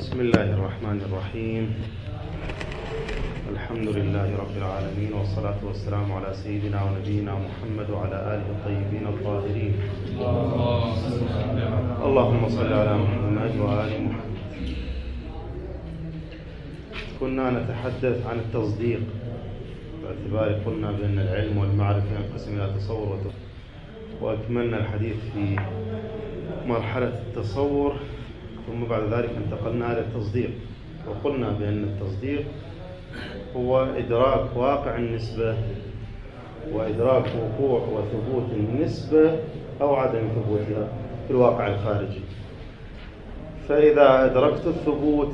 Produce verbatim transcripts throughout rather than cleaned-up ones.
بسم الله الرحمن الرحيم. الحمد لله رب العالمين، والصلاة والسلام على سيدنا ونبينا محمد وعلى آله الطيبين الطاهرين. اللهم صل على محمد وآل محمد. كنا نتحدث عن التصديق باعتبار قلنا بأن العلم والمعرفة ينقسم إلى تصور وتفسير، وأكملنا الحديث في مرحلة التصور، ثم بعد ذلك انتقلنا إلى التصديق، وقلنا بأن التصديق هو إدراك واقع النسبة وإدراك وقوع وثبوت النسبة أو عدم ثبوتها في الواقع الخارجي. فإذا أدركت الثبوت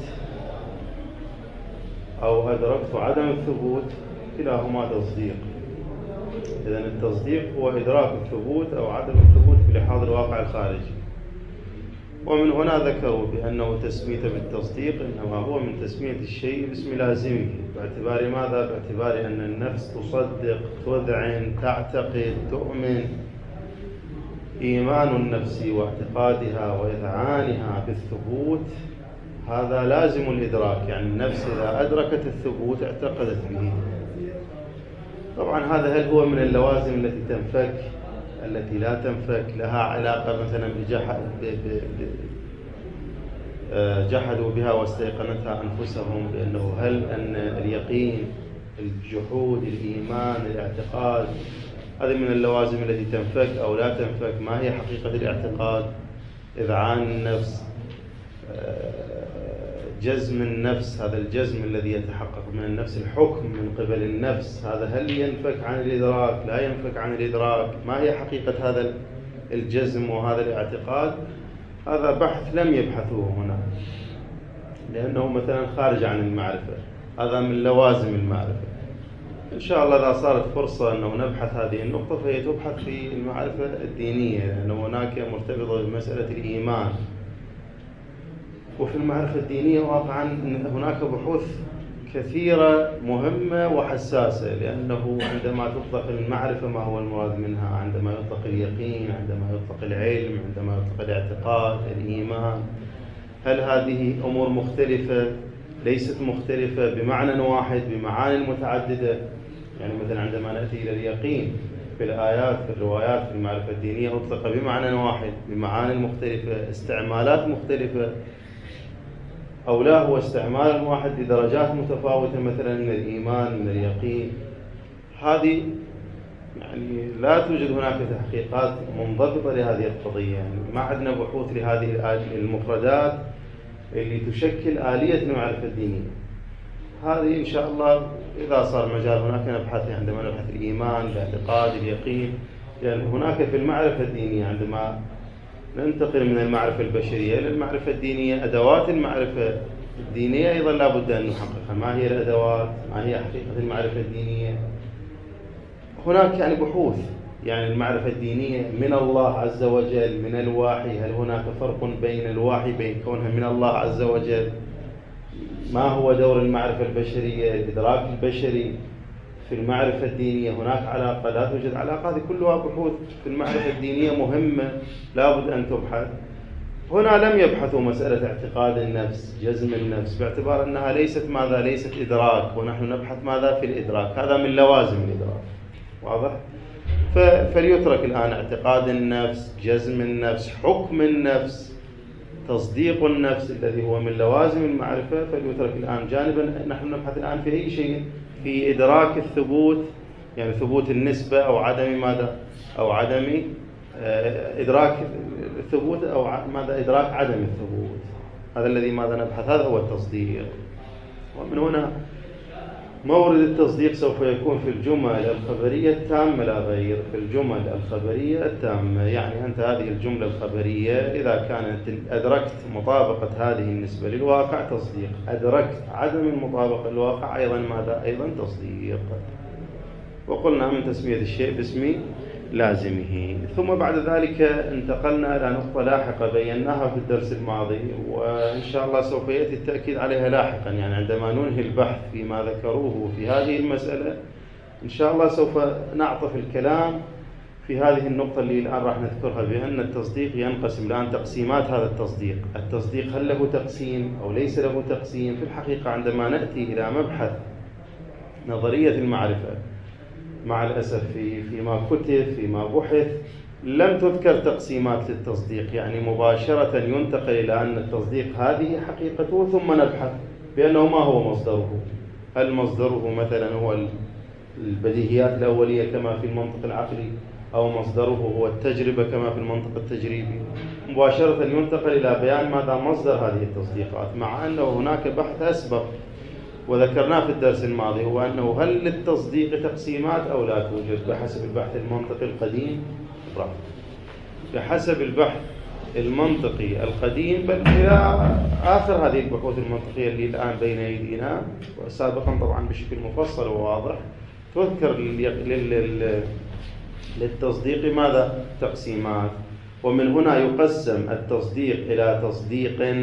أو أدركت عدم الثبوت كلاهما تصديق. إذن التصديق هو إدراك الثبوت أو عدم الثبوت في لحاظ الواقع الخارجي. ومن هنا ذكروا بأنه تسمية بالتصديق إنما هو من تسمية الشيء باسم لازمه. باعتبار ماذا؟ باعتبار أن النفس تصدق، تذعن، تعتقد، تؤمن. إيمان النفس واعتقادها وإذعانها بالثبوت هذا لازم الإدراك، يعني النفس إذا أدركت الثبوت اعتقدت به. طبعا هذا هل هو من اللوازم التي تنفك، التي لا تنفك، لها علاقة مثلا جحدوا بها واستيقنتها أنفسهم، بأنه هل أن اليقين، الجحود، الإيمان، الاعتقاد هذه من اللوازم التي تنفك أو لا تنفك؟ ما هي حقيقة الاعتقاد؟ إذعان النفس، جزم النفس، هذا الجزم الذي يتحقق من النفس، الحكم من قبل النفس، هذا هل ينفك عن الإدراك؟ لا ينفك عن الإدراك. ما هي حقيقة هذا الجزم وهذا الاعتقاد؟ هذا بحث لم يبحثوه هنا، لأنه مثلا خارج عن المعرفة، هذا من لوازم المعرفة. إن شاء الله إذا صارت فرصة أنه نبحث هذه النقطة فهي تبحث في المعرفة الدينية، لأنه هناك مرتبطة بمسألة الإيمان. وفي المعرفة الدينية واقعا هناك بحوث كثيرة مهمة وحساسة، لأنه عندما تطلق المعرفة ما هو المراد منها؟ عندما يطلق اليقين، عندما يطلق العلم، عندما يطلق الاعتقاد، الإيمان، هل هذه أمور مختلفة؟ ليست مختلفة بمعنى واحد، بمعاني متعددة. يعني مثلا عندما نأتي إلى اليقين في الآيات في الروايات في المعرفة الدينية أطلق بمعنى واحد بمعاني مختلفة، استعمالات مختلفة، أو لا هو استعمال واحد بدرجات متفاوتة مثلا من الإيمان، من اليقين. هذه يعني لا توجد هناك تحقيقات منضبطة لهذه القضية، يعني ما عندنا بحوث لهذه المفردات اللي تشكل آلية المعرفة الدينية. هذه إن شاء الله إذا صار مجال هناك نبحث، عندما نبحث الإيمان، الاعتقاد، اليقين، لأن يعني هناك في المعرفة الدينية عندما ننتقل من المعرفة البشرية إلى المعرفة الدينية، أدوات المعرفة الدينية أيضا لا بد أن نحققها. ما هي الأدوات؟ ما هي حقيقة المعرفة الدينية؟ هناك يعني بحوث، يعني المعرفة الدينية من الله عز وجل، من الوحي، هل هناك فرق بين الوحي بين كونها من الله عز وجل؟ ما هو دور المعرفة البشرية، الإدراك البشري في المعرفة الدينية؟ هناك علاقة؟ لا توجد علاقة؟ هذه كلها بحوث في المعرفة الدينية مهمة لا بد أن تبحث. هنا لم يبحثوا مسألة اعتقاد النفس، جزم النفس، باعتبار أنها ليست ماذا؟ ليست إدراك، ونحن نبحث ماذا؟ في الإدراك. هذا من لوازم الإدراك، واضح؟ فليترك الآن اعتقاد النفس، جزم النفس، حكم النفس، تصديق النفس الذي هو من لوازم المعرفة، فليترك الآن جانبا. نحن نبحث الآن في أي شيء؟ في إدراك الثبوت، يعني ثبوت النسبة أو عدم ماذا؟ أو عدم إدراك الثبوت، أو ماذا؟ إدراك عدم الثبوت. هذا الذي ماذا نبحث، هذا هو التصديق. ومن هنا مورد التصديق سوف يكون في الجمل الخبرية التامة لا غير، في الجمل الخبرية التامة. يعني أنت هذه الجملة الخبرية إذا كانت أدركت مطابقة هذه النسبة للواقع تصديق، أدركت عدم المطابقة للواقع أيضا ماذا؟ أيضا تصديق. وقلنا من تسمية الشيء باسم لازمه. ثم بعد ذلك انتقلنا إلى نقطة لاحقة بيناها في الدرس الماضي، وإن شاء الله سوف يأتي التأكيد عليها لاحقا، يعني عندما ننهي البحث فيما ذكروه في هذه المسألة إن شاء الله سوف نعطف الكلام في هذه النقطة اللي الآن راح نذكرها، بأن التصديق ينقسم الآن تقسيمات. هذا التصديق التصديق هل له تقسيم أو ليس له تقسيم؟ في الحقيقة عندما نأتي إلى مبحث نظرية المعرفة، مع الأسف في فيما كتب فيما بحث لم تذكر تقسيمات للتصديق، يعني مباشرة ينتقل إلى أن التصديق هذه حقيقته، ثم نبحث بأنه ما هو مصدره. هل مصدره مثلا هو البديهيات الأولية كما في المنطق العقلي، أو مصدره هو التجربة كما في المنطق التجريبي؟ مباشرة ينتقل إلى بيان ماذا مصدر هذه التصديقات، مع أنه هناك بحث أسبق وذكرناه في الدرس الماضي، هو أنه هل للتصديق تقسيمات أو لا توجد بحسب البحث المنطقي القديم؟ بحسب البحث المنطقي القديم، بل إلى آخر هذه البحوث المنطقية اللي الآن بين أيدينا، وسابقا طبعا بشكل مفصل وواضح، تذكر للتصديق ماذا؟ تقسيمات. ومن هنا يقسم التصديق إلى تصديق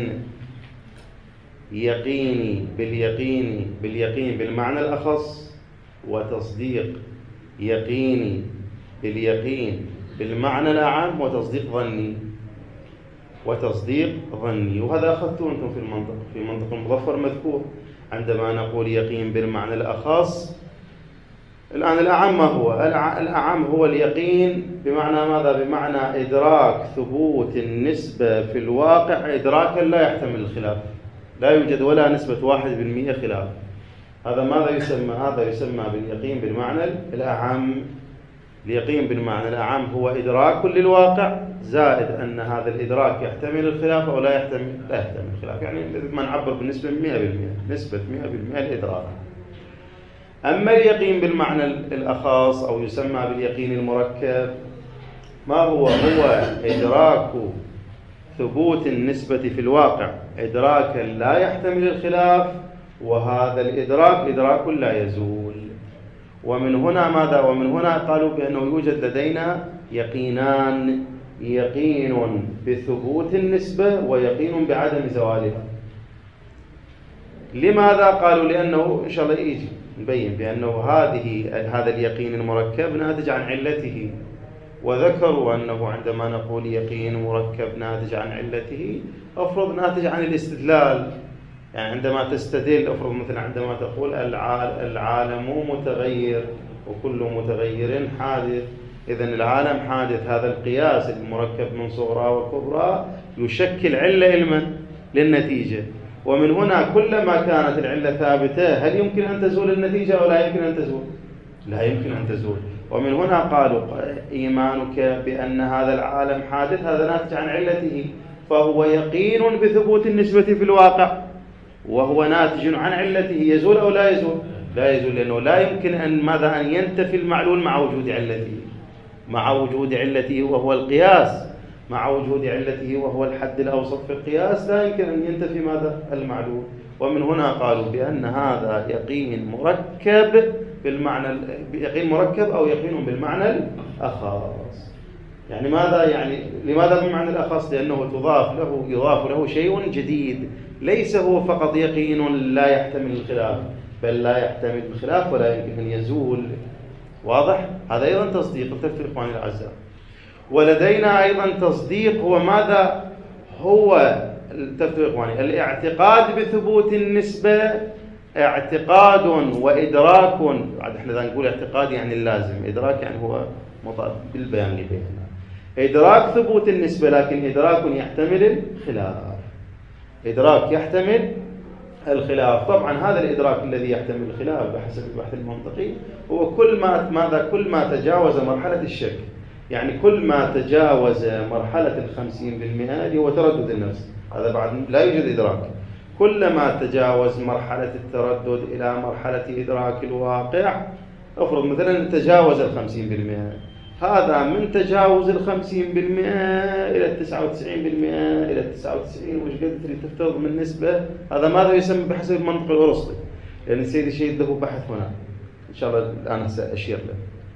يقيني باليقين باليقين بالمعنى الأخص، وتصديق يقيني باليقين بالمعنى الأعم، وتصديق ظني وتصديق ظني. وهذا أخذتوه أنتم في المنطق في منطق المظفر مذكور، عندما نقول يقين بالمعنى الأخص. الآن الأعم ما هو؟ الأعم هو اليقين بمعنى ماذا؟ بمعنى إدراك ثبوت النسبة في الواقع إدراكا لا يحتمل الخلاف، لا يوجد ولا نسبة واحد بالمئة خلاف. هذا ماذا يسمى؟ هذا يسمى باليقين بالمعنى الأعم. اليقين بالمعنى الأعم هو إدراك للواقع زائد أن هذا الإدراك يحتمل الخلاف أو لا يحتمل لا يحتمل الخلاف، يعني ما نعبر بالنسبة مئة بالمئة، نسبة مئة بالمئة الإدراك. أما اليقين بالمعنى الأخص أو يسمى باليقين المركب، ما هو؟ هو إدراك ثبوت النسبة في الواقع إدراكا لا يحتمل الخلاف، وهذا الإدراك إدراك لا يزول. ومن هنا ماذا؟ ومن هنا قالوا بأنه يوجد لدينا يقينان، يقين بثبوت النسبة ويقين بعدم زوالها. لماذا؟ قالوا لأنه إن شاء الله يجي نبين بأنه هذه هذا اليقين المركب ناتج عن علته، وذكروا أنه عندما نقول يقين مركب ناتج عن علته أفرض ناتج عن الاستدلال، يعني عندما تستدل أفرض مثلا عندما تقول العالم متغير وكل متغير حادث، إذن العالم حادث، هذا القياس المركب من صغرى وكبرى يشكل علة علما للنتيجة. ومن هنا كلما كانت العلة ثابتة هل يمكن أن تزول النتيجة أو لا يمكن أن تزول؟ لا يمكن أن تزول. ومن هنا قالوا إيمانك بأن هذا العالم حادث هذا ناتج عن علته، فهو يقين بثبوت النسبة في الواقع، وهو ناتج عن علته، يزول أو لا يزول؟ لا يزول، لأنه لا يمكن أن ماذا؟ أن ينتفي المعلول مع وجود علته، مع وجود علته وهو القياس، مع وجود علته وهو الحد الأوسط في القياس، لا يمكن أن ينتفي ماذا؟ المعلول. ومن هنا قالوا بأن هذا يقين مركب بالمعنى، يقين مركب أو يقين بالمعنى الأخص. يعني ماذا؟ يعني لماذا بالمعنى الأخص؟ لأنه تضاف له يضاف له شيء جديد، ليس هو فقط يقين لا يحتمل الخلاف، بل لا يحتمل الخلاف ولا يمكن أن يزول. واضح؟ هذا أيضا تصديق. تفسير إخواني الأعزاء. ولدينا أيضا تصديق هو ماذا؟ هو تفسير إخواني الاعتقاد بثبوت النسبة، اعتقاد وإدراك. بعد احنا ذا نقول اعتقاد يعني اللازم، إدراك يعني هو مطابق بالبيان اللي بيننا. إدراك ثبوت النسبة، لكن إدراك يحتمل الخلاف، إدراك يحتمل الخلاف. طبعا هذا الإدراك الذي يحتمل الخلاف بحسب البحث المنطقي هو كل ما ماذا؟ كل ما تجاوز مرحلة الشك، يعني كل ما تجاوز مرحلة الخمسين بالمئة اللي هو تردد النفس، هذا بعد لا يوجد إدراك. كلما تجاوز مرحلة التردد إلى مرحلة إدراك الواقع، أفرض مثلا تجاوز الخمسين بالمئة، هذا من تجاوز الخمسين بالمئة إلى التسعة وتسعين بالمئة إلى التسعة وتسعين وش قد تفترض من نسبة، هذا ماذا يسمى بحسب المنطق الأرسطي، لأن السيد الشهيد له بحث هنا إن شاء الله الآن سأشير له،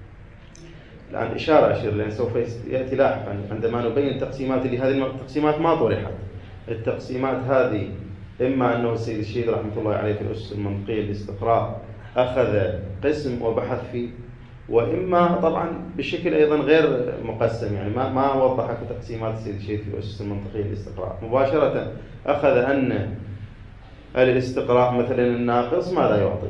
الآن إشارة أشير لأن سوف يأتي لاحقا عندما نبين تقسيمات اللي هذه التقسيمات ما طرحت. التقسيمات هذه إما أنه السيد الشهيد رحمة الله عليه في الأسس المنطقية للاستقراء أخذ قسم وبحث فيه، وإما طبعا بشكل أيضا غير مقسم، يعني ما ما وضح تقسيمات السيد الشهيد في الأسس المنطقية للاستقراء، مباشرة أخذ أن الاستقراء مثلا الناقص ماذا يعطي،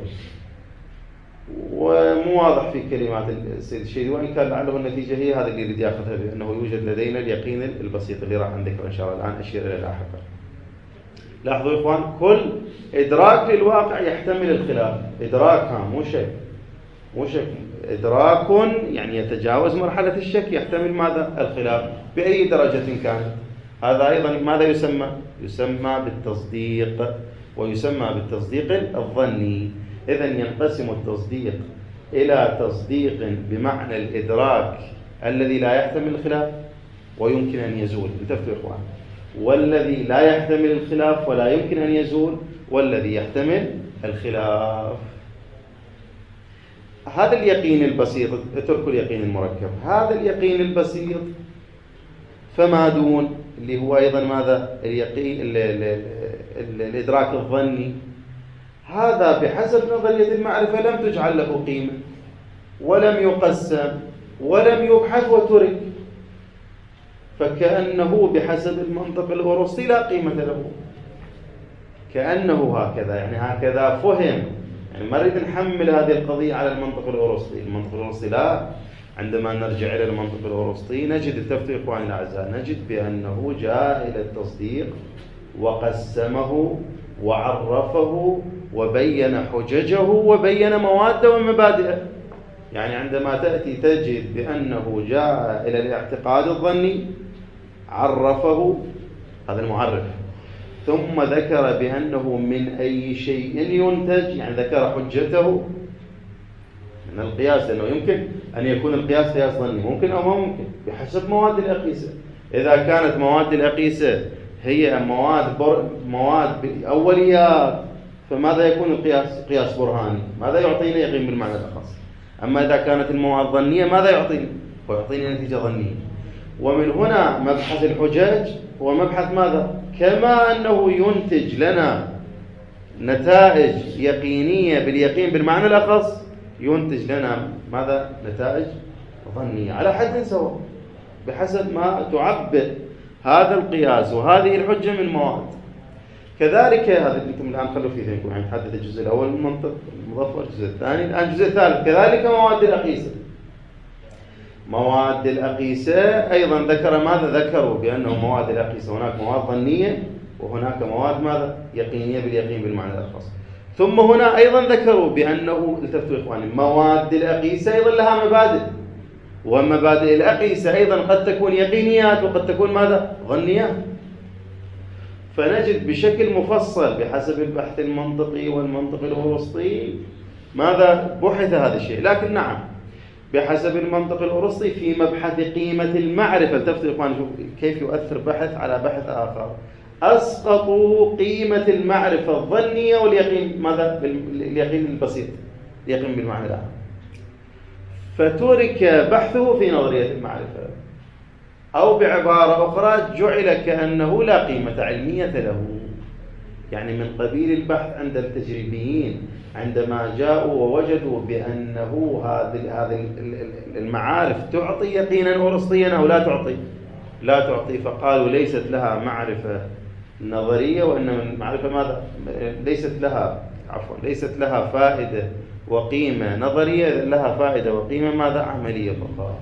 ومو واضح في كلمات السيد الشهيد، وإن كان لعله النتيجة هي هذا اللي يريد ياخذها، بأنه يوجد لدينا اليقين البسيط اللي راح نذكره إن شاء الله الآن أشير إلى لاحقا. لاحظوا يا إخوان، كل إدراك للواقع يحتمل الخلاف، إدراك ها مو شك، مو شك، إدراك يعني يتجاوز مرحلة الشك، يحتمل ماذا؟ الخلاف بأي درجة كانت. هذا أيضا ماذا يسمى؟ يسمى بالتصديق، ويسمى بالتصديق الظني. إذن ينقسم التصديق إلى تصديق بمعنى الإدراك الذي لا يحتمل الخلاف ويمكن أن يزول، انتبهوا يا إخوان، والذي لا يحتمل الخلاف ولا يمكن أن يزول، والذي يحتمل الخلاف. هذا اليقين البسيط، اتركوا اليقين المركب، هذا اليقين البسيط فما دون اللي هو أيضا ماذا؟ اليقين ال ال ال الإدراك الظني، هذا بحسب نظرية المعرفة لم تجعل له قيمة ولم يقسم ولم يبحث وترك، فكأنه بحسب المنطق الأرسطي لا قيمة له، كأنه هكذا، يعني هكذا فهم. يعني ما نريد نحمل هذه القضية على المنطق الأرسطي، المنطق الأرسطي لا. عندما نرجع إلى المنطق الأرسطي نجد، التفتوا إخواني الأعزاء، نجد بأنه جاء إلى التصديق وقسمه وعرفه وبين حججه وبين مواده ومبادئه. يعني عندما تأتي تجد بأنه جاء إلى الاعتقاد الظني، عرفه، هذا المعرف، ثم ذكر بأنه من أي شيء ينتج، يعني ذكر حجته من القياس، لأنه يمكن أن يكون القياس قياس ظني، ممكن أو ما ممكن بحسب مواد الأقيسة. إذا كانت مواد الأقيسة هي مواد بر... مواد بالأوليات، فماذا يكون القياس؟ قياس برهاني، ماذا يعطينا؟ يقين بالمعنى الأخص. أما إذا كانت المواد ظنية ماذا يعطينا؟ ويعطينا نتيجة ظنية. ومن هنا مبحث الحجج هو مبحث ماذا؟ كما أنه ينتج لنا نتائج يقينية باليقين بالمعنى الأخص، ينتج لنا ماذا؟ نتائج ظنية على حد سواء بحسب ما تعبر هذا القياس وهذه الحجة من مواد. كذلك هذا اللي انتم الآن خلوا فيه ذهنكم، يعني نحدد الجزء الأول من المنطق المظفر، الجزء الثاني، الآن الجزء الثالث. كذلك مواد الأقيسة، مواد الأقيسة أيضا ذكر ماذا؟ ذكروا بأنه مواد الأقيسة هناك مواد ظنية وهناك مواد ماذا؟ يقينية باليقين بالمعنى الخاص. ثم هنا أيضا ذكروا بأنه، التفتوا إخواني، مواد الأقيسة أيضا لها مبادئ، ومبادئ الأقيسة أيضا قد تكون يقينيات وقد تكون ماذا؟ ظنيات. فنجد بشكل مفصل بحسب البحث المنطقي والمنطق الأرسطي ماذا بحث هذا الشيء. لكن نعم، بحسب المنطق الأرسطي في مبحث قيمة المعرفة، التفتوا إخواني كيف يؤثر بحث على بحث آخر، أسقطوا قيمة المعرفة الظنية واليقين ماذا؟ اليقين البسيط، اليقين بالمعنى العام، فترك بحثه في نظرية المعرفة، أو بعبارة أخرى جعل كأنه لا قيمة علمية له. يعني من قبيل البحث عند التجريبيين عندما جاءوا ووجدوا بأنه هذه المعارف تعطي يقينا أرسطيا أو لا تعطي، لا تعطي، فقالوا ليست لها معرفة نظرية، وإنما المعرفة ماذا؟ ليست لها عفوا ليست لها فائدة وقيمة نظرية، لها فائدة وقيمة ماذا؟ عملية فقط.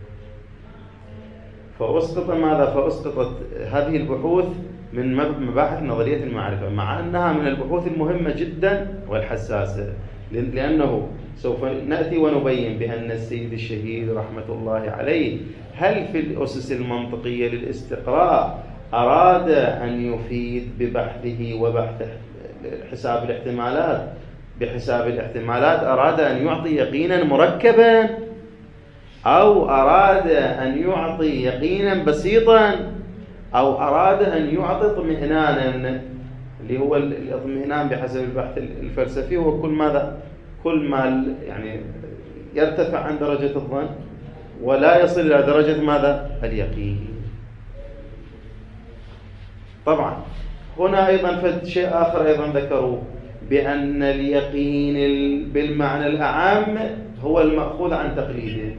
فأسقط ماذا؟ فأسقطت هذه البحوث من مباحث نظرية المعرفة، مع أنها من البحوث المهمة جدا والحساسة، لأنه سوف نأتي ونبين بأن السيد الشهيد رحمة الله عليه هل في الأسس المنطقية للاستقراء أراد أن يفيد ببحثه وبحث حساب الاحتمالات، بحساب الاحتمالات أراد أن يعطي يقينا مركبا، أو أراد أن يعطي يقينا بسيطا، أو أراد أن يعطي اطمئنانا، اللي هو الاطمئنان بحسب البحث الفلسفي هو كل ماذا؟ كل ما يعني يرتفع عن درجة الظن ولا يصل إلى درجة ماذا؟ اليقين. طبعا هنا أيضا في شيء آخر أيضا ذكروا بأن اليقين بالمعنى الأعام هو المأخوذ عن تقليده.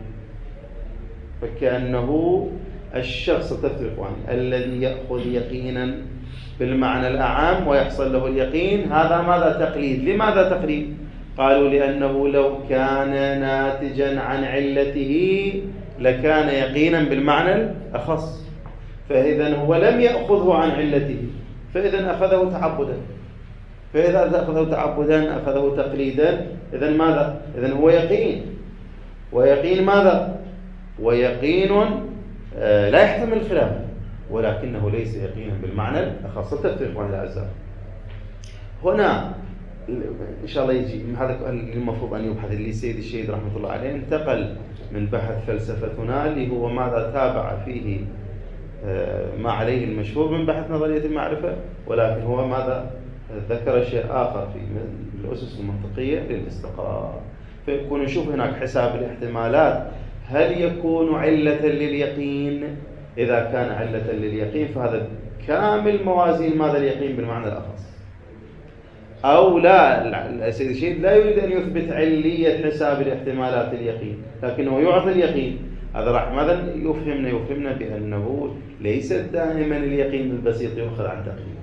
فكأنه الشخص تفرق عنه الذي يأخذ يقينا بالمعنى الأعام ويحصل له اليقين، هذا ماذا؟ تقليد. لماذا تقليد؟ قالوا لأنه لو كان ناتجا عن علته لكان يقينا بالمعنى الأخص، فإذا هو لم يأخذه عن علته، فإذا أخذه تعبدا، فإذا أخذه تعبدا أخذه تقليدا، إذا ماذا؟ إذا هو يقين. ويقين ماذا؟ ويقين آه لا يحتمل الخلاف، ولكنه ليس يقينا بالمعنى الأخص. تتفق عن الأعزاء هنا إن شاء الله يجي هذا المفروض أن يبحث. اللي سيد الشهيد رحمة الله عليه انتقل من بحث فلسفتنا اللي هو ماذا تابع فيه ما عليه المشهور من بحث نظرية المعرفة، ولكن هو ماذا ذكر شيء آخر في الأسس المنطقية للاستقراء. فيكون نشوف هناك حساب الاحتمالات، هل يكون علة لليقين؟ إذا كان علة لليقين فهذا كامل موازين ماذا اليقين بالمعنى الأخص، أو لا. السيد الشهيد لا يريد أن يثبت علية حساب الاحتمالات اليقين، لكنه يعطي اليقين. هذا راح ماذا يفهمنا؟ يفهمنا بأنه ليس دائما اليقين البسيط يؤخذ عن تقليد.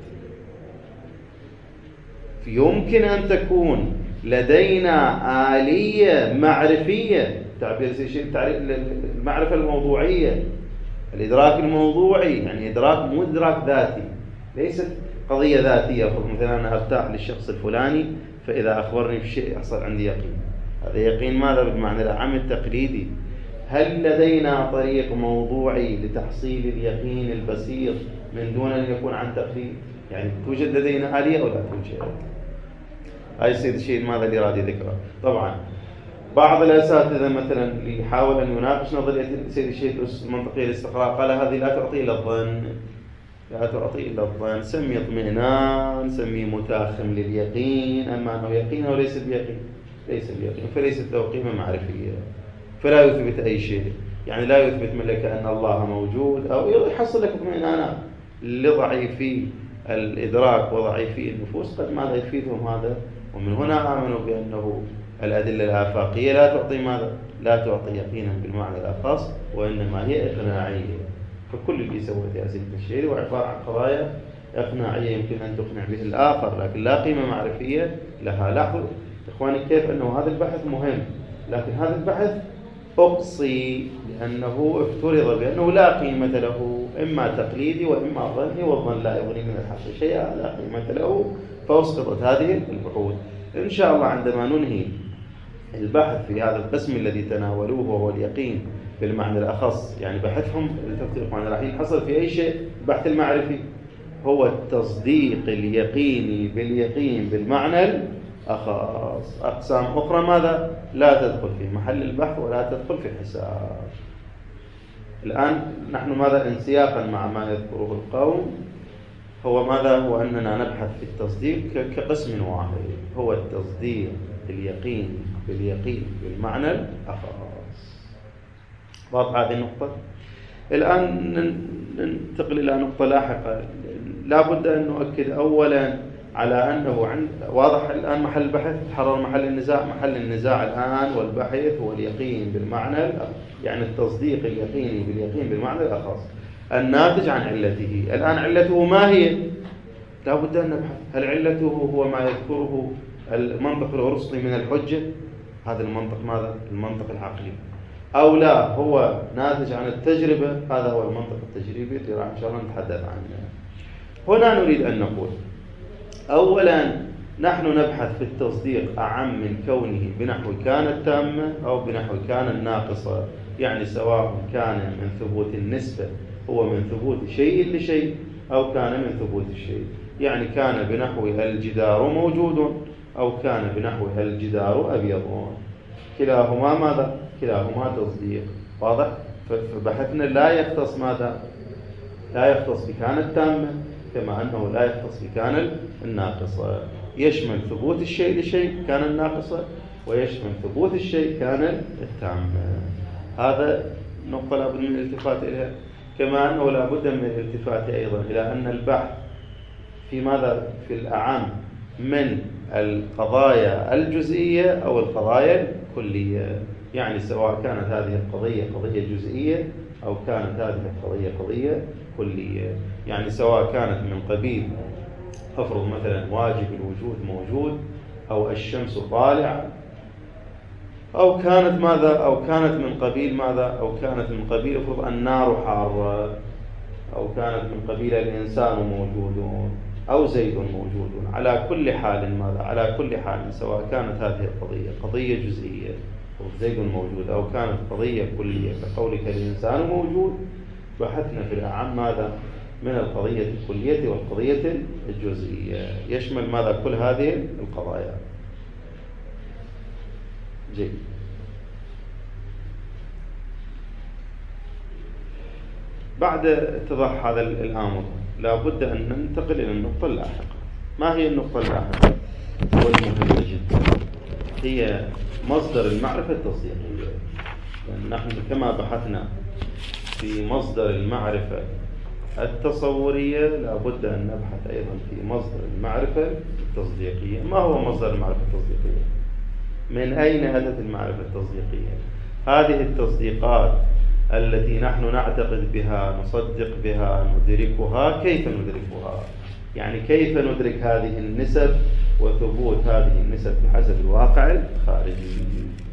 يمكن أن تكون لدينا آلية معرفية، تعبير المعرفة الموضوعية، الإدراك الموضوعي، يعني إدراك مو إدراك ذاتي، ليست قضية ذاتية. مثلا أنا أرتاح للشخص الفلاني فإذا أخبرني بشيء يحصل عندي يقين، هذا يقين ماذا بالمعنى العام التقليدي. هل لدينا طريق موضوعي لتحصيل اليقين البسيط من دون أن يكون عن تقليد؟ يعني توجد لدينا آلية أو لا توجد؟ هاي السيد الشهيد ماذا اللي راد ذكره. طبعا بعض الأساتذة مثلا اللي يحاول أن يناقش نظرية السيد الشهيد المنطقية للاستقراء قال هذه لا تعطي إلا الظن، لا تعطي إلا الظن، سمي اطمئنان، سمي متاخم لليقين، أما أنه يقين وليس بيقين، ليس بيقين، فليست له قيمة معرفية، فلا يثبت أي شيء. يعني لا يثبت من لك أن الله موجود، أو يحصل لك اطمئنانا لضعيفي الإدراك وضعيفي النفوس، قد ماذا يفيدهم هذا. ومن هنا آمنوا بأنه الأدلة الآفاقية لا تعطي ماذا؟ لا تعطي يقينا بالمعنى الأخص، وإنما هي إقناعية. فكل اللي سوته يا سيدنا الشهيد هو عبارة عن قضايا إقناعية يمكن أن تقنع به الآخر، لكن لا قيمة معرفية لها. لاحظوا إخواني كيف أنه هذا البحث مهم، لكن هذا البحث أقصي لأنه افترض بأنه لا قيمة له، إما تقليدي وإما ظني، والظن لا يغني من الحق شيئا، لا قيمة له، فأسقطت هذه البحوث. إن شاء الله عندما ننهي البحث في هذا القسم الذي تناولوه وهو اليقين بالمعنى الأخص، يعني بحثهم التفريق عن الحين حصل في أي شيء، البحث المعرفي هو التصديق اليقيني باليقين بالمعنى الأخص. أقسام أخرى ماذا؟ لا تدخل في محل البحث ولا تدخل في الحساب. الآن نحن ماذا انسياقا مع ما يذكره القوم هو ماذا؟ هو أننا نبحث في التصديق كقسم واحد، هو التصديق اليقين باليقين بالمعنى الأخص. واضح هذه النقطة؟ الآن ننتقل إلى نقطة لاحقة. لا بد أن نؤكد أولا على أنه عند واضح الآن محل البحث، تحرر محل النزاع. محل النزاع الآن والبحث هو اليقين بالمعنى الأخص، يعني التصديق اليقيني باليقين بالمعنى الأخص الناتج عن علته. الآن علته ما هي؟ لا بد أن نبحث. هل علته هو ما يذكره المنطق الأرسطي من الحجة؟ هذا المنطق ماذا؟ المنطق العقلي. أو لا هو ناتج عن التجربة؟ هذا هو المنطق التجريبي اللي راح إن شاء الله نتحدث عنه. هنا نريد أن نقول أولا نحن نبحث في التصديق أعم من كونه بنحو كانت تامة أو بنحو كان ناقصة، يعني سواء كان من ثبوت النسبة هو من ثبوت شيء لشيء أو كان من ثبوت الشيء، يعني كان بنحو الجدار موجود أو كان بنحو الجدار أبيض، كلاهما ماذا؟ كلاهما تصديق. واضح؟ فبحثنا لا يختص ماذا؟ لا يختص بكانت تامة كما أنه لا يختص بكان الناقصة، يشمل ثبوت الشيء لشيء كان الناقصة ويشمل ثبوت الشيء كان التامة. هذا نقطة لابد من الالتفات إليها، كما أنه لابد من الالتفات أيضا إلى أن البحث في ماذا؟ في الأعم من القضايا الجزئية أو القضايا الكلية. يعني سواء كانت هذه القضية قضية جزئية أو كانت هذه القضية قضية كلية. يعني سواء كانت من قبيل أفرض مثلا واجب الوجود موجود، أو الشمس طالعة، أو كانت ماذا أو كانت من قبيل ماذا أو كانت من قبيل أفرض النار حارة، أو كانت من قبيل الإنسان موجود أو زيد موجود. على كل حال ماذا على كل حال سواء كانت هذه القضية قضية جزئية أو زيد موجود، أو كانت قضية كلية كقولك الإنسان موجود، بحثنا في الأعم ماذا من القضية الكلية والقضية الجزئية، يشمل ماذا كل هذه القضايا. جيد. بعد اتضاح هذا الأمر لا بد أن ننتقل إلى النقطة اللاحقة. ما هي النقطة اللاحقة؟ والمهمة جدا هي مصدر المعرفة التصديقية. لأن نحن كما بحثنا في مصدر المعرفة التصورية لا بد أن نبحث أيضا في مصدر المعرفة التصديقية. ما هو مصدر المعرفة التصديقية؟ من أين أتت المعرفة التصديقية؟ هذه التصديقات التي نحن نعتقد بها، نصدق بها، ندركها، كيف ندركها؟ يعني كيف ندرك هذه النسب وثبوت هذه النسب بحسب الواقع الخارجي.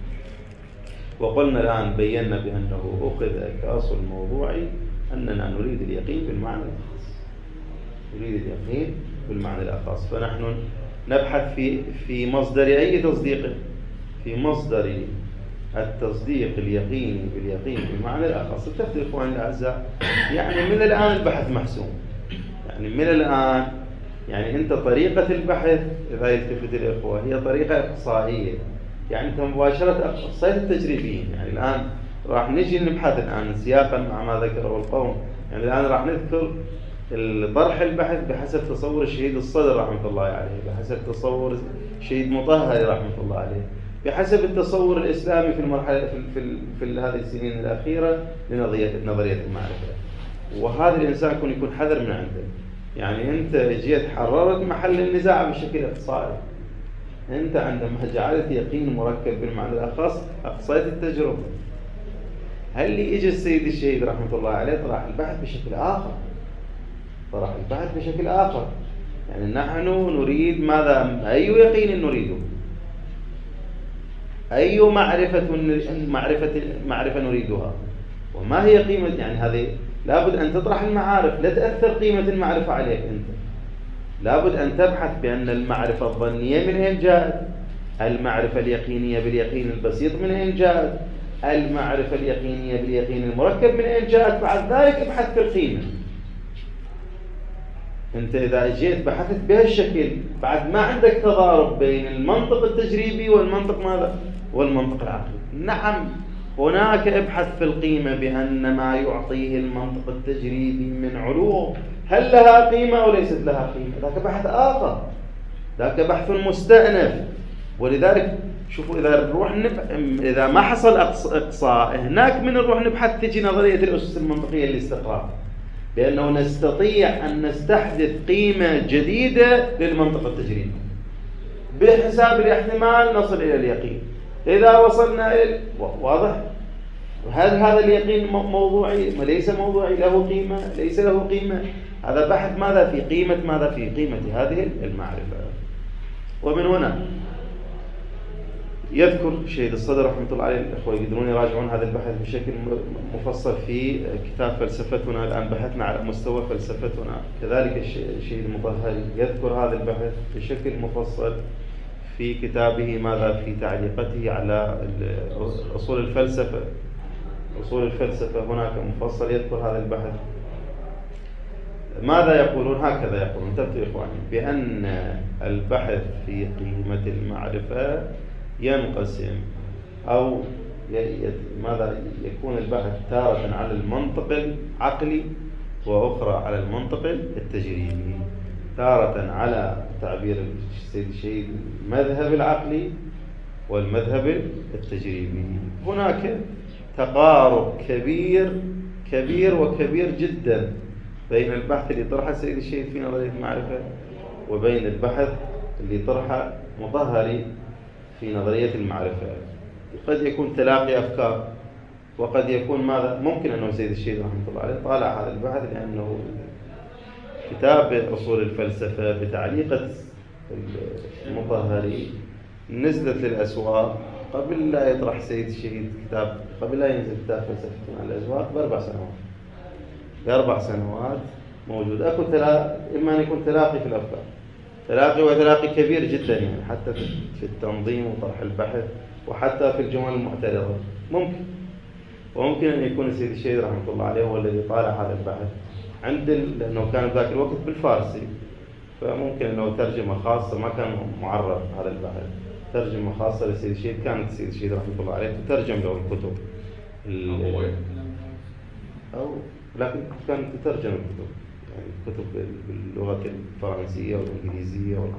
وقلنا الآن بينا بأنه أخذ كأصل موضوعي أننا نريد اليقين بالمعنى الخاص، نريد اليقين بالمعنى الخاص. فنحن نبحث في في مصدر أي تصديق؟ في مصدر التصديق اليقيني باليقين بالمعنى الأخص. التفت إخواني الأعزاء، يعني من الآن البحث محسوم. يعني من الآن يعني أنت طريقة البحث إذا يلتفت الإخوة هي طريقة إقصائية. يعني أنت مباشرة أقصيت التجريبيين. يعني الآن راح نجي نبحث الآن سياقا مع ما ذكره القوم. يعني الآن راح نذكر طرح البحث بحسب تصور الشهيد الصدر رحمة الله عليه، بحسب تصور الشهيد مطهري رحمة الله عليه، بحسب التصور الإسلامي في المرحلة في, في, في هذه السنين الأخيرة لنظرية نظرية المعرفة. وهذا الإنسان يكون يكون حذر من عنده. يعني أنت جيت حررت محل النزاع بشكل إقصائي. أنت عندما جعلت يقين مركب بالمعنى الأخص أقصيت التجربة. هل لي إجى السيد الشهيد رحمة الله عليه طرح البحث بشكل آخر، طرح البحث بشكل آخر. يعني نحن نريد ماذا؟ أي يقين نريده؟ أي معرفة معرفة معرفة نريدها؟ وما هي قيمة؟ يعني هذه لابد أن تطرح المعارف، لا تأثر قيمة المعرفة عليك أنت. لابد أن تبحث بأن المعرفة الظنية من أين جاءت، المعرفة اليقينية باليقين البسيط من أين جاءت، المعرفة اليقينية باليقين المركب من أين جاءت. بعد ذلك ابحث في القيمة. أنت إذا جيت بحثت بهالشكل بعد ما عندك تضارب بين المنطق التجريبي والمنطق ماذا؟ والمنطق العقلي. نعم هناك ابحث في القيمة بأن ما يعطيه المنطق التجريبي من علوم هل لها قيمة أو ليست لها قيمة. ذاك بحث آخر، ذاك بحث مستأنف. ولذلك شوفوا إذا نروح نب... إذا ما حصل إقصاء هناك من نروح نبحث تجي نظرية الأسس المنطقية للاستقرار، لأنه نستطيع أن نستحدث قيمة جديدة للمنطق التجريبي بحساب الاحتمال نصل إلى اليقين. إذا وصلنا إلى واضح. هل هذا اليقين موضوعي وليس موضوعي؟ له قيمة ليس له قيمة؟ هذا بحث ماذا في قيمة ماذا في قيمة هذه المعرفة. ومن هنا يذكر شهيد الصدر رحمة الله عليه، الأخوة يقدرون يراجعون هذا البحث بشكل مفصل في كتاب فلسفتنا. الآن بحثنا على مستوى فلسفتنا. كذلك الشهيد المطهري يذكر هذا البحث بشكل مفصل في كتابه ماذا في تعليقته على أصول الفلسفة. أصول الفلسفة هناك مفصل يذكر هذا البحث. ماذا يقولون؟ هكذا يقولون، انتبهوا إخواني، بأن البحث في قيمة المعرفة ينقسم أو ماذا يكون البحث تارة على المنطق العقلي وأخرى على المنطق التجريبي. تارة على تعبير السيد الشهيد المذهب العقلي والمذهب التجريبي. هناك تقارب كبير كبير وكبير جدا بين البحث اللي طرحه السيد الشهيد في نظرية المعرفة وبين البحث اللي طرحه مطهري في نظرية المعرفة. قد يكون تلاقي أفكار، وقد يكون ماذا ممكن أنه سيد الشهيد رحمة الله عليه طالع هذا البحث، لأنه كتاب أصول الفلسفة بتعليقة المطهري نزلت للأسواق قبل لا يطرح سيد الشهيد كتاب، قبل لا ينزل كتاب فلسفة عن الأزواق بأربع سنوات. بأربع سنوات موجود. أكو تلا... إما أن يكون تلاقي في الأفكار، تلاقي وتلاقي كبير جدا يعني، حتى في التنظيم وطرح البحث، وحتى في الجمل المعترضة ممكن. وممكن أن يكون السيد الشهيد رحمة الله عليه هو الذي طالع هذا البحث عند ال... لأنه كان ذاك الوقت بالفارسي، فممكن أنه ترجمة خاصة، ما كان معرف هذا البحث، ترجمة خاصة للسيد الشهيد، كانت السيد الشهيد رحمة الله عليه تترجم له الكتب ال... أو لكن كانت تترجم الكتب، يعني الكتب باللغة الفرنسية والإنجليزية وال...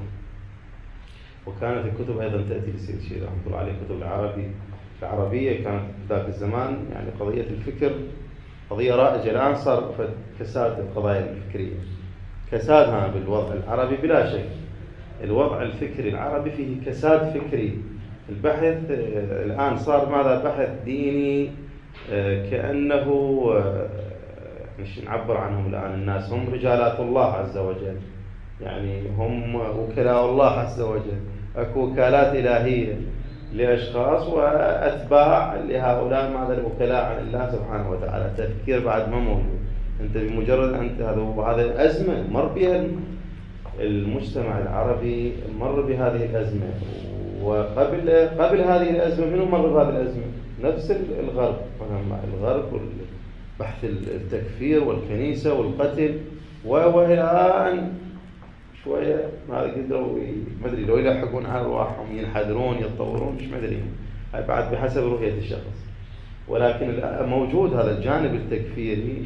وكانت الكتب أيضا تأتي للسيد الشهيد رحمة الله عليه الكتب العربي العربية. كانت ذاك الزمان يعني قضية الفكر قضية رائجة. الآن صار كساد القضايا الفكرية، كسادها بالوضع العربي بلا شك. الوضع الفكري العربي فيه كساد فكري. البحث الآن صار ماذا؟ بحث ديني، كأنه مش نعبر عنهم الآن الناس هم رجالات الله عز وجل، يعني هم وكلاء الله عز وجل. أكو وكالات إلهية لأشخاص وأتباع لهؤلاء ماذا؟ الوكلاء عن الله سبحانه وتعالى. تفكير بعد ما موجود. أنت بمجرد أنت هذا وهذا الأزمة مر بها المجتمع العربي، مر بهذه الأزمة. وقبل قبل هذه الأزمة منو مر بهذه الأزمة؟ نفس الغرب، الغرب بحث التكفير والكنيسة والقتل، وإلى أن شوية ما قدروا ما أدري لو يلحقون على أرواحهم، ينحدرون يتطورون، مش ما أدري، هاي بعد بحسب رؤية الشخص. ولكن موجود هذا الجانب التكفيري.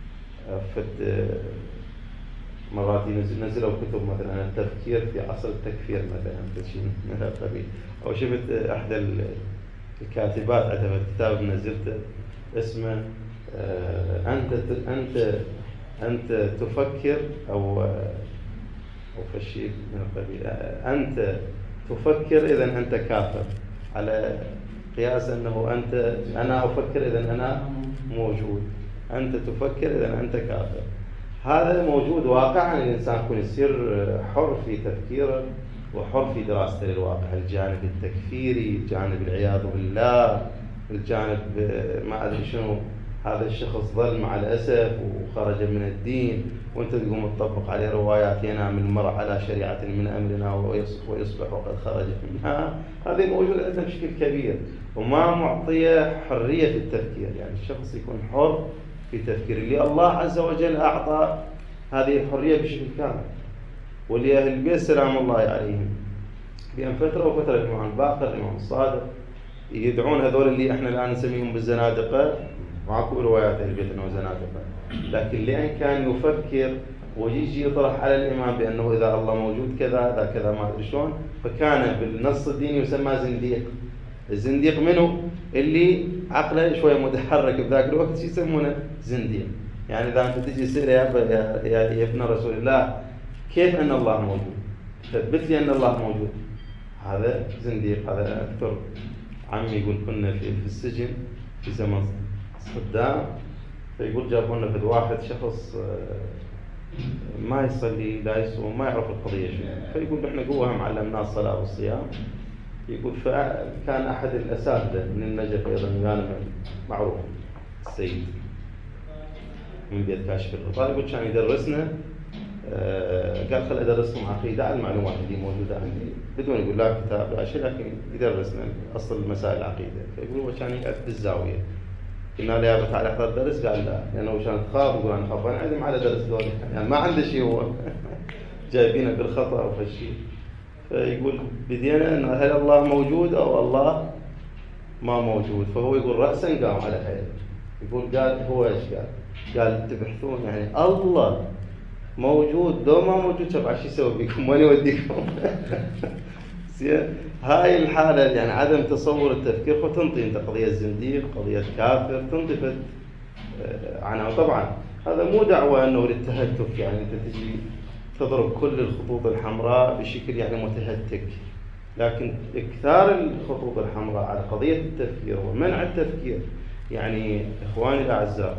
مرات نزلوا كتب مثلا التفكير في عصر التكفير مثلا، شيء من هذا القبيل. أو شفت أحد الكاتبات عندها كتاب نزلته اسمه أنت أنت أنت تفكر أو أو فشي من القبيل، أنت تفكر إذا أنت كافر، على قياس أنه أنت أنا أفكر إذا أنا موجود، أنت تفكر إذا أنت كافر. هذا موجود واقعا. الإنسان يكون يصير حر في تفكيره وحر في دراسته للواقع. الجانب التكفيري، الجانب العياذ بالله، الجانب ما أدري شنو، هذا الشخص ظل مع الأسف وخرج من الدين، وأنت تقوم تطبق عليه روايات ينام المرء على شريعة من أمرنا ويصبح وقد خرج منها. هذه موجودة عندنا بشكل كبير، وما معطية حرية في التفكير. يعني الشخص يكون حر في تفكير اللي الله عز وجل أعطى هذه الحرية بشكل كامل. ولأهل البيت سلام الله عليهم بأن فترة وفترة الإمام الباقر الإمام الصادق يدعون هذول اللي احنا الآن نسميهم بالزنادقة، معكم روايات أهل البيت أنه زنادقة، لكن لأن كان يفكر ويجي يطرح على الإمام بأنه إذا الله موجود كذا هذا كذا ما أدري شلون، فكان بالنص الديني يسمى زنديق. الزنديق منه اللي عقله شوية متحرك بذاك الوقت شو يسمونه؟ زنديق. يعني إذا أنت تجي تسأل يا, يا, يا ابن رسول الله كيف أن الله موجود؟ ثبت لي أن الله موجود. هذا زنديق. هذا أكثر عمي يقول كنا في, في السجن في زمن صدام، فيقول جابوا لنا في واحد شخص ما يصلي لا يصوم ما يعرف القضية شو، فيقول احنا جوه هم علمناه الصلاة والصيام. يقول فكان أحد الأساتذة من النجف أيضا كان معروف السيد من بيت كاشف الغطاء، يقول كان يدرسنا. قال خل أدرسكم عقيدة، المعلومات اللي موجودة عندي بدون يقول لا كتاب لا شيء، لكن يدرسنا أصل مسائل العقيدة. فيقول هو كان يقعد بالزاوية، قلنا له يا تعال احضر درس، قال لا لأنه كان خاف. يقول أنا خاف، أنا عندي على درس دولي يعني ما عنده شيء، هو جايبينه بالخطأ أو فشي. فيقول بدينا أن هل الله موجود أو الله ما موجود؟ فهو يقول رأسا قام على حيل، يقول قال هو إيش قال؟ قال تبحثون يعني الله موجود لو ما موجود شبع شو يسوي بكم؟ وين يوديكم؟ هاي الحالة يعني عدم تصور التفكير، فتنطي انت قضية زنديق، قضية كافر، تنطفت عنها. طبعا هذا مو دعوة انه للتهتك، يعني انت تجي تضرب كل الخطوط الحمراء بشكل يعني متهتك، لكن إكثار الخطوط الحمراء على قضية التفكير ومنع التفكير، يعني إخواني الأعزاء،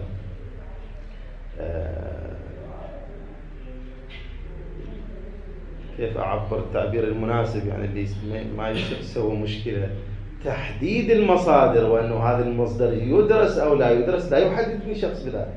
كيف أعبر التعبير المناسب، يعني اللي ما يسوي مشكلة، تحديد المصادر وأنه هذا المصدر يدرس أو لا يدرس لا يحددني شخص بذلك،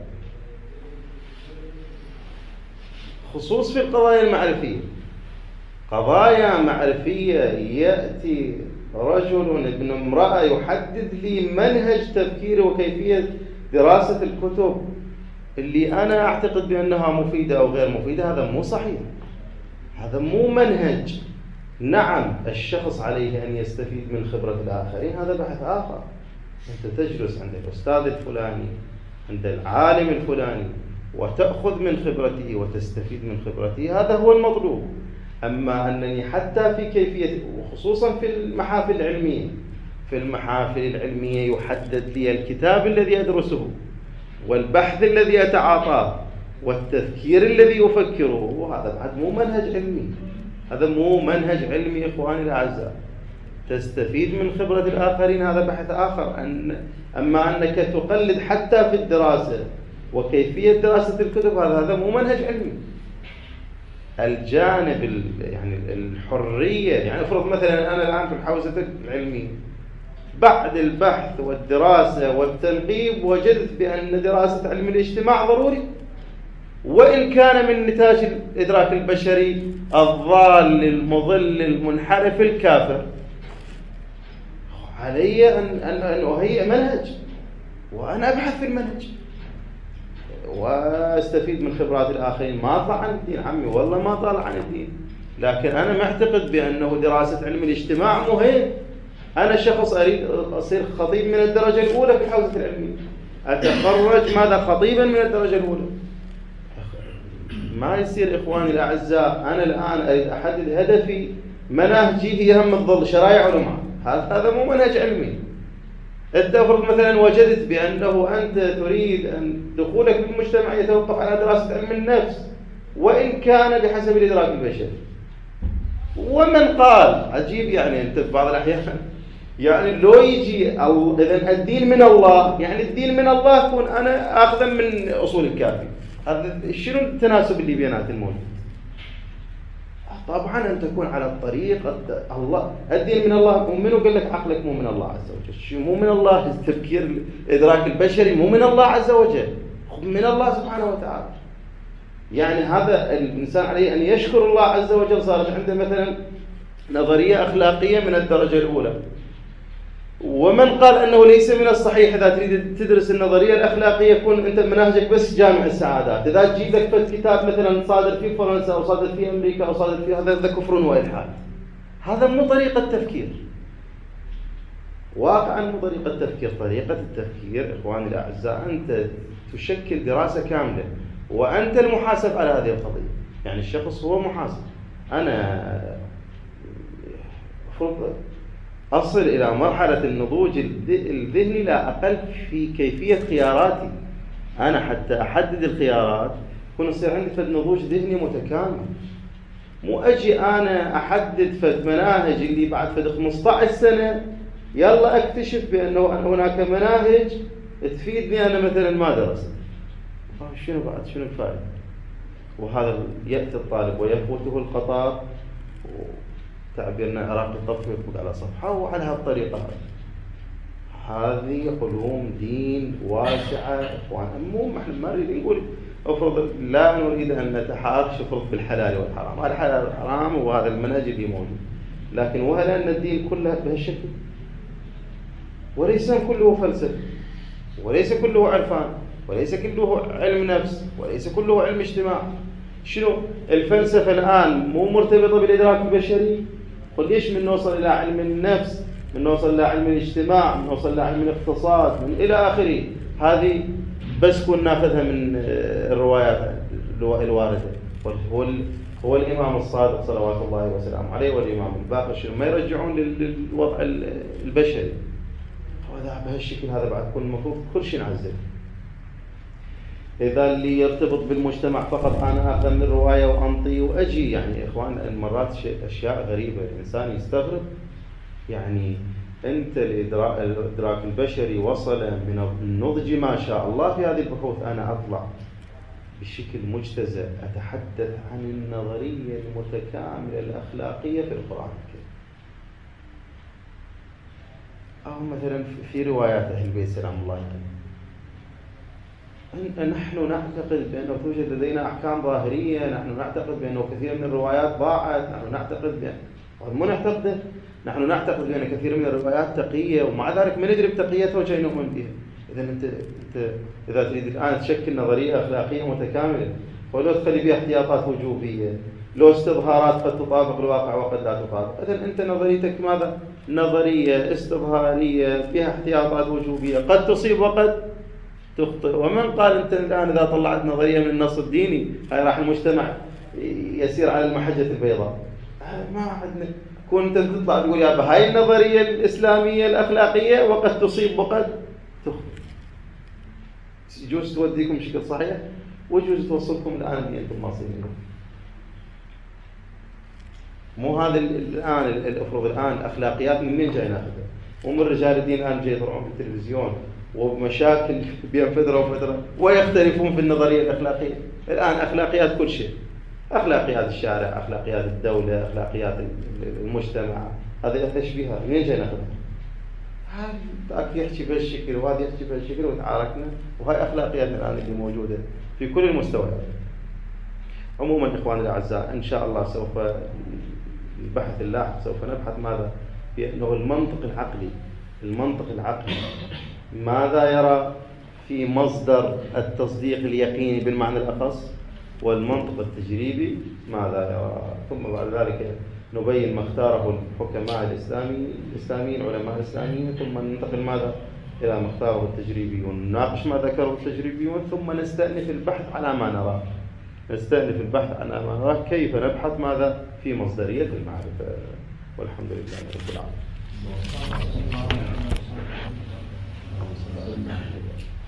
خصوص في القضايا المعرفية. قضايا معرفية يأتي رجل ابن امرأة يحدد لي منهج تفكيري وكيفية دراسة الكتب اللي أنا أعتقد بأنها مفيدة أو غير مفيدة، هذا مو صحيح، هذا مو منهج. نعم الشخص عليه أن يستفيد من خبرة الآخرين، هذا بحث آخر. أنت تجلس عند الأستاذ الفلاني، عند العالم الفلاني، وتأخذ من خبرته وتستفيد من خبرته، هذا هو المطلوب. أما أنني حتى في كيفية، وخصوصا في المحافل العلمية، في المحافل العلمية يحدد لي الكتاب الذي أدرسه والبحث الذي أتعاطاه والتفكير الذي أفكره، وهذا بعد مو منهج علمي، هذا مو منهج علمي إخواني الأعزاء. تستفيد من خبرة الآخرين، هذا بحث آخر. أن أما أنك تقلد حتى في الدراسة وكيفية دراسة الكتب، هذا هذا مو منهج علمي. الجانب يعني الحرية، يعني افرض مثلا أنا الآن في الحوزة العلمية بعد البحث والدراسة والتنقيب وجدت بأن دراسة علم الاجتماع ضروري، وإن كان من نتاج الإدراك البشري الضال المضل المنحرف الكافر، علي أن أن أهيئ منهج وأنا أبحث في المنهج واستفيد من خبرات الآخرين. ما أطلع عن الدين عمي، والله ما طالع عن الدين، لكن أنا معتقد بأنه دراسة علم الاجتماع مهم. أنا شخص أريد أصير خطيب من الدرجة الأولى في الحوزة العلمية، أتخرج ماذا خطيبا من الدرجة الأولى. ما يصير إخواني الأعزاء أنا الآن أريد أحدد هدفي، مناهجي هي هم تظل شرائع علماء، هذا مو منهج علمي. أنت أفرض مثلا وجدت بأنه أنت تريد أن دخولك بالمجتمع يتوقف على دراسة علم النفس، وإن كان بحسب الإدراك البشري. ومن قال عجيب، يعني أنت في بعض الأحيان يعني لو يجي إذن الدين من الله، يعني الدين من الله يكون أنا أخذا من أصول الكافي، هذا شنو التناسب اللي بينات الموجود؟ طبعا أن تكون على الطريق الله، الدين من الله. ومنو قال لك عقلك مو من الله عز وجل؟ شو مو من الله؟ التفكير الإدراك البشري مو من الله عز وجل، من الله سبحانه وتعالى. يعني هذا الإنسان عليه أن يشكر الله عز وجل. صارت عنده مثلا نظرية أخلاقية من الدرجة الأولى، ومن قال أنه ليس من الصحيح إذا تريد تدرس النظرية الأخلاقية يكون أنت مناهجك بس جامع السعادات. إذا تجيب لك في كتاب مثلا صادر في فرنسا أو صادر في أمريكا أو صادر في هذا، هذا كفر وإلحاد. هذا مو طريقة تفكير، واقعا مو طريقة تفكير. طريقة التفكير إخواني الأعزاء أنت تشكل دراسة كاملة، وأنت المحاسب على هذه القضية. يعني الشخص هو محاسب. أنا أفرض أصل إلى مرحلة النضوج الذهني لا أقل في كيفية خياراتي أنا، حتى أحدد الخيارات يكون يصير عندي فد نضوج ذهني متكامل. مو أجي أنا أحدد فد مناهج اللي بعد فد خمسة عشر سنة يلا أكتشف بأنه هناك مناهج تفيدني أنا مثلا ما درست. شنو بعد شنو الفائدة؟ وهذا يأتي الطالب ويفوته القطار، تعبيرنا عراقي طف يطبق على صفحة، وعلى هالطريقة هذه علوم دين واسعة إخوان. مو احنا ما نريد نقول افرض لا نريد أن نتحاكش افرض بالحلال والحرام، الحلال والحرام وهذا المنهج اللي موجود، لكن وهل أن الدين كله بهالشكل؟ وليس كله فلسفة، وليس كله عرفان، وليس كله علم نفس، وليس كله علم اجتماع. شنو الفلسفة الآن مو مرتبطة بالإدراك البشري؟ قل ليش من نوصل إلى علم النفس، من نوصل إلى علم الاجتماع، من نوصل إلى علم الاقتصاد، من إلى آخره. هذه بس كنا ناخذها من الروايات الواردة. هو هو الإمام الصادق صلوات الله وسلامه عليه والإمام الباقر شنو ما يرجعون للوضع البشري. هذا بهالشكل هذا بعد كل المفروض كل شيء نعزل. إذا اللي يرتبط بالمجتمع فقط أنا أخذ من الرواية وأنطي وأجي. يعني إخوان مرات أشياء غريبة الإنسان يستغرب. يعني أنت الإدراك البشري وصل من النضج ما شاء الله في هذه البحوث، أنا أطلع بشكل مجتزأ أتحدث عن النظرية المتكاملة الأخلاقية في القرآن الكريم. أو مثلا في روايات أهل البيت سلام الله عليهم، نحن نعتقد بأنه توجد لدينا أحكام ظاهرية، نحن نعتقد بأنه كثير من الروايات ضاعت، نحن نعتقد بأن مو نعتقد نحن نعتقد بأن كثير من الروايات تقية، ومع ذلك ما ندري بتقيتها وجاي نؤمن بها. إذا أنت أنت إذا تريد الآن تشكل نظرية أخلاقية متكاملة، ولو تخلي بها احتياطات وجوبية، لو استظهارات قد تطابق الواقع وقد لا تطابق، إذا أنت نظريتك ماذا؟ نظرية استظهارية فيها احتياطات وجوبية، قد تصيب وقد تخطئ. ومن قال أنت الآن إذا طلعت نظرية من النص الديني هاي راح المجتمع يسير على المحجة البيضاء؟ ما عندنا. كون أنت تطلع تقول يا هاي النظرية الإسلامية الأخلاقية وقد تصيب وقد تخطئ، يجوز توديكم بشكل صحيح ويجوز توصلكم الآن اللي أنتم ماصينين. مو هذا الآن الأفرض الآن أخلاقيات من مين جاي ناخذها؟ ومن رجال الدين الآن جاي يطلعون في التلفزيون ومشاكل بين فترة وفترة ويختلفون في النظرية الأخلاقية. الآن أخلاقيات كل شيء، أخلاقيات الشارع، أخلاقيات الدولة، أخلاقيات المجتمع، هذه تشبيهات منين جاي ناخذها؟ هذا يحكي بهالشكل وهذا يحكي بهالشكل وتعاركنا، وهاي أخلاقياتنا الآن اللي موجودة في كل المستويات. عموما إخواني الأعزاء، إن شاء الله سوف البحث اللاحق سوف نبحث ماذا في أنه المنطق العقلي المنطق العقلي ماذا يرى في مصدر التصديق اليقيني بالمعنى الأخص، والمنطق التجريبي ماذا يرى. ثم بعد ذلك نبين ما اختاره الحكماء الإسلامي الإسلاميين علماء الإسلاميين، ثم ننتقل ماذا إلى ما اختاره التجريبيون، نناقش ما ذكره التجريبيون، ثم نستأنف البحث على ما نراه نستأنف البحث على ما نراه كيف نبحث ماذا في مصدرية المعرفة. والحمد لله رب العالمين.